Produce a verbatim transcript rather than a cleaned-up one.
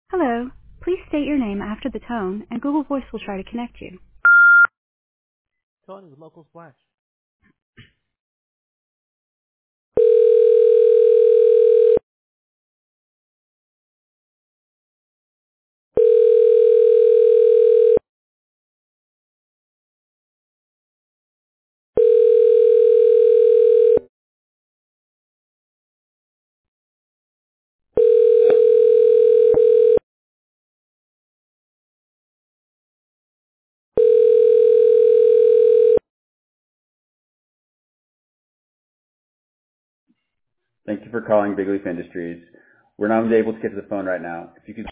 Hello. Please state your name after the tone, and Google Voice will try to connect you. Tony with Local Splash. Thank you for calling Big Leaf Industries. We're not able to get to the phone right now. If you could